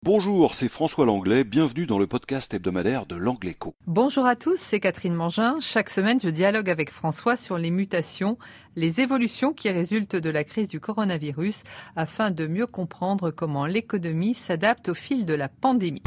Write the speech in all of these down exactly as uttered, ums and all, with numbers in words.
Bonjour, c'est François Langlais, bienvenue dans le podcast hebdomadaire de l'Angleco. Bonjour à tous, c'est Catherine Mangin. Chaque semaine, je dialogue avec François sur les mutations, les évolutions qui résultent de la crise du coronavirus afin de mieux comprendre comment l'économie s'adapte au fil de la pandémie.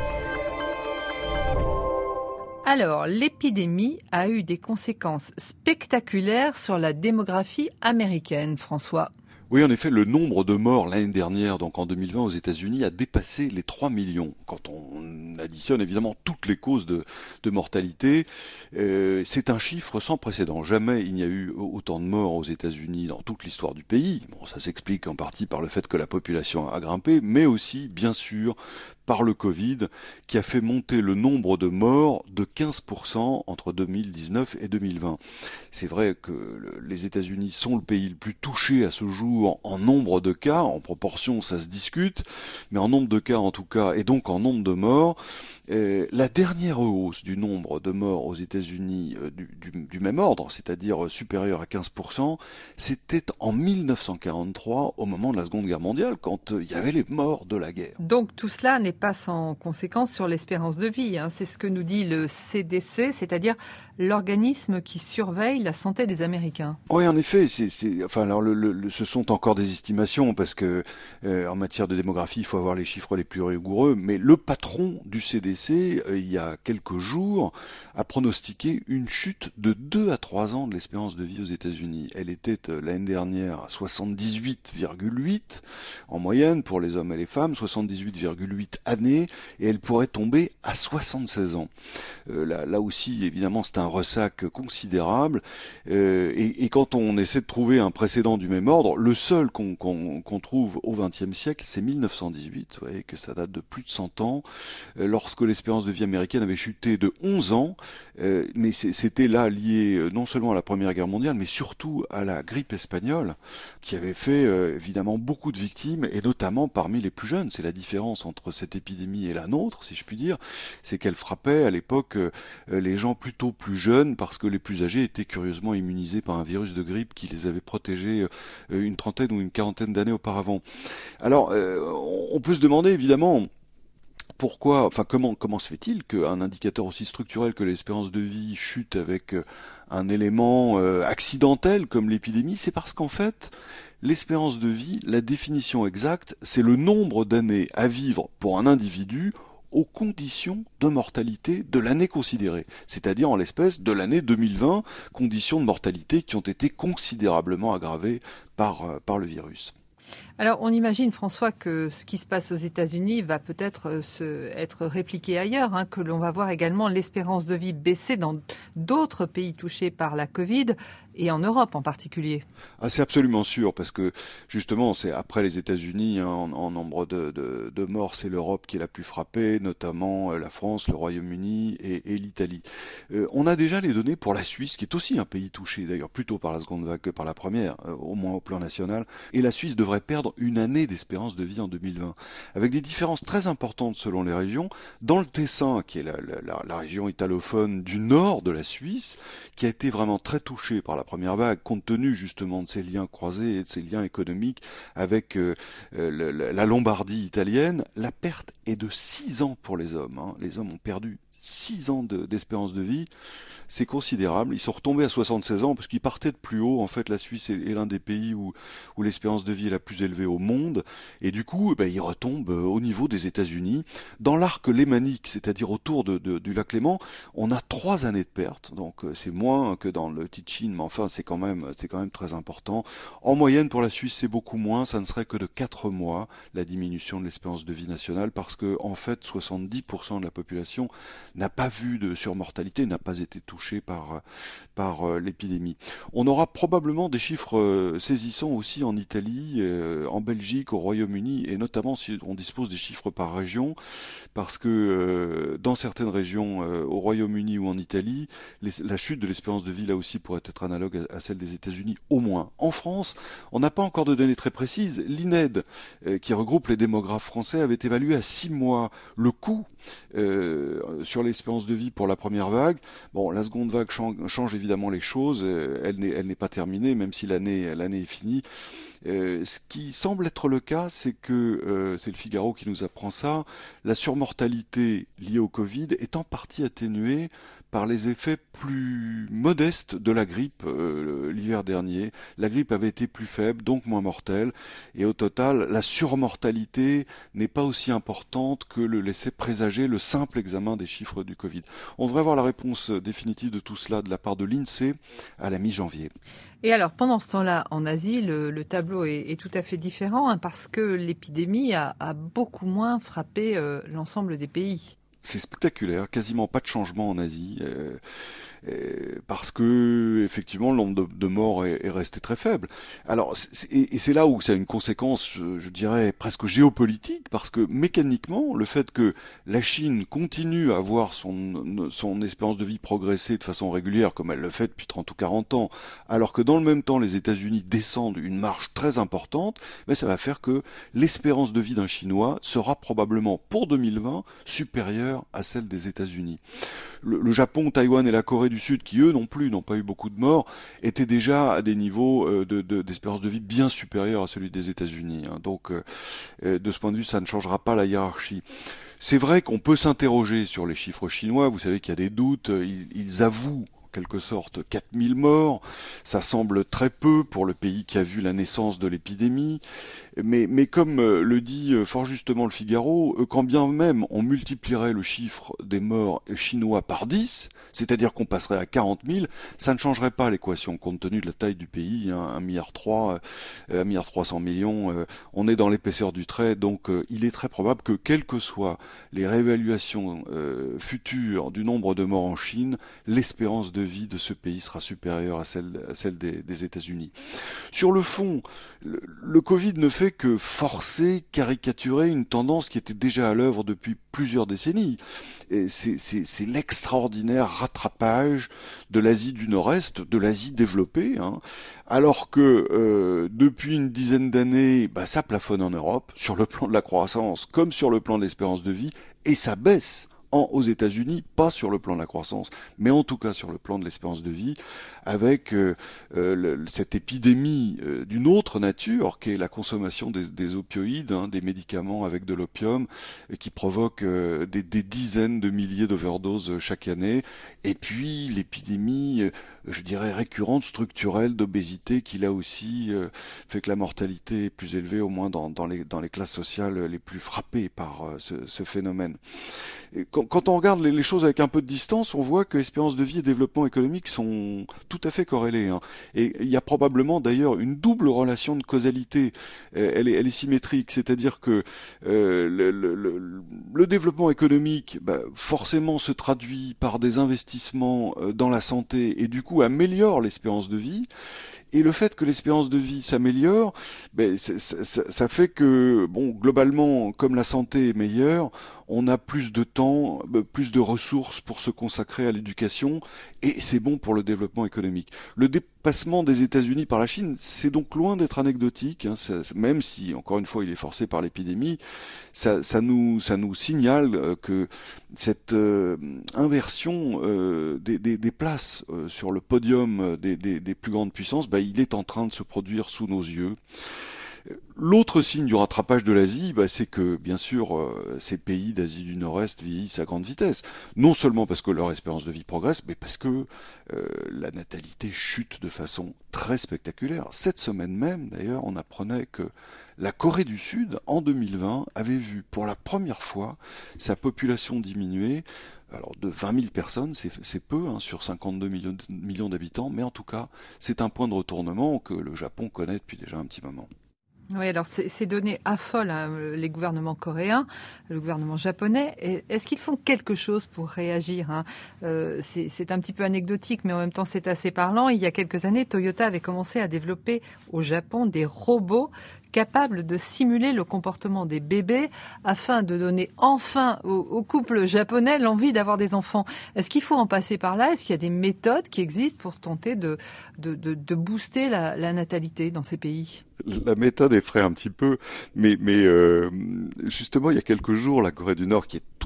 Alors, l'épidémie a eu des conséquences spectaculaires sur la démographie américaine, François. Oui, en effet, le nombre de morts l'année dernière, donc en deux mille vingt aux États-Unis, a dépassé les trois millions. Quand on additionne évidemment toutes les causes de, de mortalité, euh, c'est un chiffre sans précédent. Jamais il n'y a eu autant de morts aux États-Unis dans toute l'histoire du pays. Bon, ça s'explique en partie par le fait que la population a grimpé, mais aussi, bien sûr, par le Covid, qui a fait monter le nombre de morts de quinze pour cent entre deux mille dix-neuf et deux mille vingt. C'est vrai que le, les États-Unis sont le pays le plus touché à ce jour en nombre de cas, en proportion ça se discute, mais en nombre de cas en tout cas, et donc en nombre de morts. Euh, la dernière hausse du nombre de morts aux États-Unis euh, du, du, du même ordre, c'est-à-dire supérieur à quinze pour cent, c'était en mille neuf cent quarante-trois, au moment de la Seconde Guerre mondiale, quand euh, il y avait les morts de la guerre. Donc tout cela n'est pas sans conséquence sur l'espérance de vie, hein. C'est ce que nous dit le C D C, c'est-à-dire l'organisme qui surveille la santé des Américains. Oui, en effet, c'est, c'est, enfin, alors le, le, ce sont encore des estimations parce que euh, en matière de démographie, il faut avoir les chiffres les plus rigoureux. Mais le patron du C D C, euh, il y a quelques jours, a pronostiqué une chute de deux à trois ans de l'espérance de vie aux États-Unis. Elle était euh, l'année dernière à soixante-dix-huit virgule huit en moyenne pour les hommes et les femmes, soixante-dix-huit virgule huit années, et elle pourrait tomber à soixante-seize ans. Euh, là, là aussi, évidemment, c'est un ressac considérable. Euh, et, et quand on essaie de trouver un précédent du même ordre, le seul qu'on, qu'on, qu'on trouve au vingtième siècle, c'est mille neuf cent dix-huit. Vous voyez que ça date de plus de cent ans, euh, lorsque l'espérance de vie américaine avait chuté de onze ans. Euh, mais c'est, c'était là lié non seulement à la Première Guerre mondiale, mais surtout à la grippe espagnole, qui avait fait euh, évidemment beaucoup de victimes, et notamment parmi les plus jeunes. C'est la différence entre cette épidémie et la nôtre, si je puis dire, c'est qu'elle frappait à l'époque euh, les gens plutôt plus jeunes, parce que les plus âgés étaient curieusement immunisés par un virus de grippe qui les avait protégés euh, une trentaine ou une quarantaine d'années auparavant. Alors, euh, on peut se demander évidemment pourquoi, enfin comment comment se fait-il qu'un indicateur aussi structurel que l'espérance de vie chute avec euh, un élément euh, accidentel comme l'épidémie? C'est parce qu'en fait, l'espérance de vie, la définition exacte, c'est le nombre d'années à vivre pour un individu aux conditions de mortalité de l'année considérée, c'est-à-dire en l'espèce de l'année deux mille vingt, conditions de mortalité qui ont été considérablement aggravées par, euh, par le virus. Alors, on imagine, François, que ce qui se passe aux États-Unis va peut-être se, être répliqué ailleurs, hein, que l'on va voir également l'espérance de vie baisser dans d'autres pays touchés par la Covid et en Europe en particulier. Ah, c'est absolument sûr, parce que justement, c'est après les États-Unis, hein, en, en nombre de, de, de morts, c'est l'Europe qui est la plus frappée, notamment euh, la France, le Royaume-Uni et, et l'Italie. Euh, on a déjà les données pour la Suisse, qui est aussi un pays touché, d'ailleurs plutôt par la seconde vague que par la première, euh, au moins au plan national, et la Suisse devrait perdre une année d'espérance de vie en deux mille vingt, avec des différences très importantes selon les régions. Dans le Tessin, qui est la, la, la région italophone du nord de la Suisse, qui a été vraiment très touchée par la première vague, compte tenu justement de ses liens croisés et de ses liens économiques avec euh, euh, la, la Lombardie italienne, la perte est de six ans pour les hommes. Hein. Les hommes ont perdu six ans de, d'espérance de vie, c'est considérable. Ils sont retombés à soixante-seize ans parce qu'ils partaient de plus haut. En fait, la Suisse est, est l'un des pays où, où l'espérance de vie est la plus élevée au monde. Et du coup, ben, ils retombent au niveau des États-Unis. Dans l'arc lémanique, c'est-à-dire autour de, de, du lac Léman, on a trois années de perte. Donc c'est moins que dans le Ticino, mais enfin c'est quand même, c'est quand même très important. En moyenne, pour la Suisse, c'est beaucoup moins. Ça ne serait que de quatre mois, la diminution de l'espérance de vie nationale, parce que en fait, soixante-dix pour cent de la population n'a pas vu de surmortalité, n'a pas été touché par, par euh, l'épidémie. On aura probablement des chiffres euh, saisissants aussi en Italie, euh, en Belgique, au Royaume-Uni, et notamment si on dispose des chiffres par région, parce que euh, dans certaines régions, euh, au Royaume-Uni ou en Italie, les, la chute de l'espérance de vie là aussi pourrait être analogue à, à celle des États-Unis au moins. En France, on n'a pas encore de données très précises. L'I N E D, euh, qui regroupe les démographes français, avait évalué à six mois le coût euh, sur l'espérance de vie pour la première vague. Bon, la seconde vague change, change évidemment les choses. Elle n'est, elle n'est pas terminée, même si l'année, l'année est finie. Euh, ce qui semble être le cas, c'est que, euh, c'est le Figaro qui nous apprend ça, la surmortalité liée au Covid est en partie atténuée par les effets plus modestes de la grippe euh, l'hiver dernier. La grippe avait été plus faible, donc moins mortelle, et au total, la surmortalité n'est pas aussi importante que le laissait présager le simple examen des chiffres du Covid. On devrait avoir la réponse définitive de tout cela de la part de l'INSEE à la mi-janvier. Et alors, pendant ce temps-là, en Asie, le, le tableau est, est tout à fait différent, hein, parce que l'épidémie a, a beaucoup moins frappé euh, l'ensemble des pays. C'est spectaculaire, quasiment pas de changement en Asie, euh, euh, parce que effectivement le nombre de, de morts est, est resté très faible. Alors, c'est, et, et c'est là où ça a une conséquence, je dirais, presque géopolitique, parce que mécaniquement, le fait que la Chine continue à voir son, son espérance de vie progresser de façon régulière, comme elle le fait depuis trente ou quarante ans, alors que dans le même temps les États-Unis descendent une marche très importante, ben ça va faire que l'espérance de vie d'un Chinois sera probablement pour deux mille vingt supérieure à celle des États-Unis. Le, le Japon, Taïwan et la Corée du Sud, qui eux non plus n'ont pas eu beaucoup de morts, étaient déjà à des niveaux euh, de, de, d'espérance de vie bien supérieurs à celui des États-Unis. Hein. Donc, euh, de ce point de vue, ça ne changera pas la hiérarchie. C'est vrai qu'on peut s'interroger sur les chiffres chinois. Vous savez qu'il y a des doutes. Ils, ils avouent en quelque sorte quatre mille morts. Ça semble très peu pour le pays qui a vu la naissance de l'épidémie. Mais, mais comme le dit fort justement le Figaro, quand bien même on multiplierait le chiffre des morts chinois par dix, c'est-à-dire qu'on passerait à quarante mille, ça ne changerait pas l'équation compte tenu de la taille du pays, hein, un virgule trois milliard, un milliard trois cents millions, euh, on est dans l'épaisseur du trait, donc euh, il est très probable que quelles que soient les réévaluations euh, futures du nombre de morts en Chine, l'espérance de vie de ce pays sera supérieure à celle, à celle des, des États-Unis. Sur le fond, le, le Covid ne fait que forcer, caricaturer une tendance qui était déjà à l'œuvre depuis plusieurs décennies. Et c'est, c'est, c'est l'extraordinaire rattrapage de l'Asie du Nord-Est, de l'Asie développée, hein, alors que euh, depuis une dizaine d'années, bah, ça plafonne en Europe, sur le plan de la croissance comme sur le plan de l'espérance de vie, et ça baisse en, aux États-Unis, pas sur le plan de la croissance, mais en tout cas sur le plan de l'espérance de vie, avec euh, euh, le, cette épidémie euh, d'une autre nature, qui est la consommation des, des opioïdes, hein, des médicaments avec de l'opium, euh, qui provoquent euh, des, des dizaines de milliers d'overdoses chaque année, et puis l'épidémie, euh, je dirais, récurrente, structurelle d'obésité, qui là aussi euh, fait que la mortalité est plus élevée, au moins dans, dans, les, dans les classes sociales les plus frappées par euh, ce, ce phénomène. Et quand, quand on regarde les, les choses avec un peu de distance, on voit que espérance de vie et développement économique sont tout à fait corrélés. Hein. Et il y a probablement d'ailleurs une double relation de causalité. Euh, elle, est, elle est symétrique, c'est-à-dire que euh, le, le, le, le développement économique, bah, forcément se traduit par des investissements euh, dans la santé et du coup améliore l'espérance de vie. Et le fait que l'espérance de vie s'améliore, ben, ça, ça, ça fait que, bon, globalement, comme la santé est meilleure, on a plus de temps, plus de ressources pour se consacrer à l'éducation, et c'est bon pour le développement économique. Le dépassement des États-Unis par la Chine, c'est donc loin d'être anecdotique, hein, ça, même si, encore une fois, il est forcé par l'épidémie, ça, ça, nous, ça nous signale que cette euh, inversion euh, des, des, des places euh, sur le podium des, des, des plus grandes puissances, bah, il est en train de se produire sous nos yeux. L'autre signe du rattrapage de l'Asie, bah, c'est que, bien sûr, euh, ces pays d'Asie du Nord-Est vieillissent à grande vitesse. Non seulement parce que leur espérance de vie progresse, mais parce que euh, la natalité chute de façon très spectaculaire. Cette semaine même, d'ailleurs, on apprenait que la Corée du Sud, en deux mille vingt, avait vu pour la première fois sa population diminuer. Alors de vingt mille personnes, c'est, c'est peu hein, sur cinquante-deux millions, millions d'habitants, mais en tout cas, c'est un point de retournement que le Japon connaît depuis déjà un petit moment. Oui, alors ces, ces données affolent hein, les gouvernements coréens, le gouvernement japonais. Est-ce qu'ils font quelque chose pour réagir hein euh, c'est, c'est un petit peu anecdotique, mais en même temps c'est assez parlant. Il y a quelques années, Toyota avait commencé à développer au Japon des robots capables de simuler le comportement des bébés afin de donner enfin au, au couple japonais l'envie d'avoir des enfants. Est-ce qu'il faut en passer par là ? Est-ce qu'il y a des méthodes qui existent pour tenter de, de, de, de booster la, la natalité dans ces pays ? La méthode effraie un petit peu, mais, mais euh, justement, il y a quelques jours, la Corée du Nord, qui est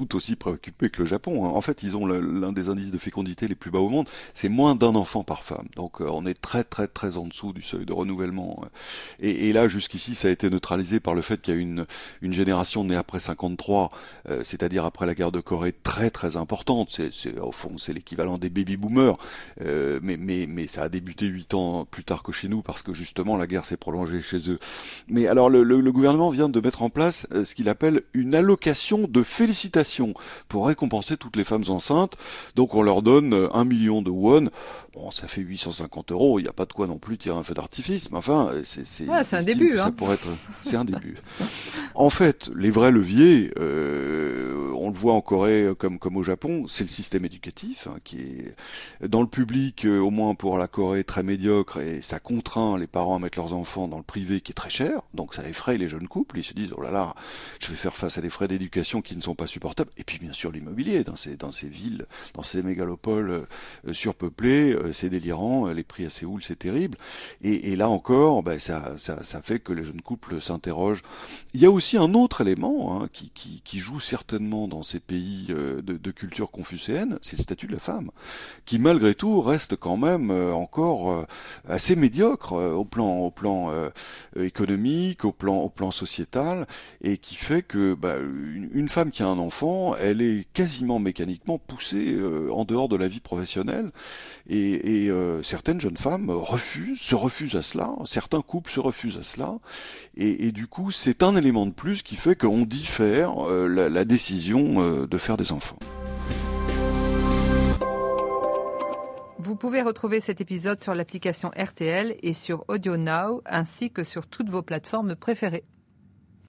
tout aussi préoccupés que le Japon. En fait, ils ont le, l'un des indices de fécondité les plus bas au monde. C'est moins d'un enfant par femme. Donc, euh, on est très, très, très en dessous du seuil de renouvellement. Et, et là, jusqu'ici, ça a été neutralisé par le fait qu'il y a une, une génération née après cinquante-trois, euh, c'est-à-dire après la guerre de Corée, très, très importante. C'est, c'est au fond, c'est l'équivalent des baby-boomers. Euh, mais, mais, mais ça a débuté huit ans plus tard que chez nous parce que justement, la guerre s'est prolongée chez eux. Mais alors, le, le, le gouvernement vient de mettre en place euh, ce qu'il appelle une allocation de félicitations pour récompenser toutes les femmes enceintes. Donc on leur donne euh, un million de won. Bon, ça fait huit cent cinquante euros. Il n'y a pas de quoi non plus tirer un feu d'artifice. Mais enfin, c'est, c'est, ouais, c'est un début. Ça hein. pourrait être, c'est un début. En fait, les vrais leviers, euh, on le voit en Corée comme comme au Japon, c'est le système éducatif hein, qui est dans le public, euh, au moins pour la Corée, très médiocre et ça contraint les parents à mettre leurs enfants dans le privé qui est très cher. Donc ça effraie les jeunes couples. Ils se disent oh là là, je vais faire face à des frais d'éducation qui ne sont pas supportables. Et puis bien sûr l'immobilier dans ces dans ces villes, dans ces mégalopoles euh, surpeuplées, euh, c'est délirant. Les prix à Séoul, c'est terrible. Et, et là encore, ben, ça, ça ça fait que les jeunes couples s'interrogent. Il y a aussi un autre élément hein, qui, qui qui joue certainement dans ces pays euh, de, de culture confucéenne, c'est le statut de la femme, qui malgré tout reste quand même euh, encore euh, assez médiocre euh, au plan au plan euh, économique, au plan au plan sociétal, et qui fait que bah, une, une femme qui a un enfant, elle est quasiment mécaniquement poussée euh, en dehors de la vie professionnelle, et, et euh, certaines jeunes femmes refusent, se refusent à cela, certains couples se refusent à cela, et, et du coup c'est un élément de plus qui fait qu'on diffère euh, la, la décision euh, de faire des enfants. Vous pouvez retrouver cet épisode sur l'application R T L et sur Audio Now, ainsi que sur toutes vos plateformes préférées.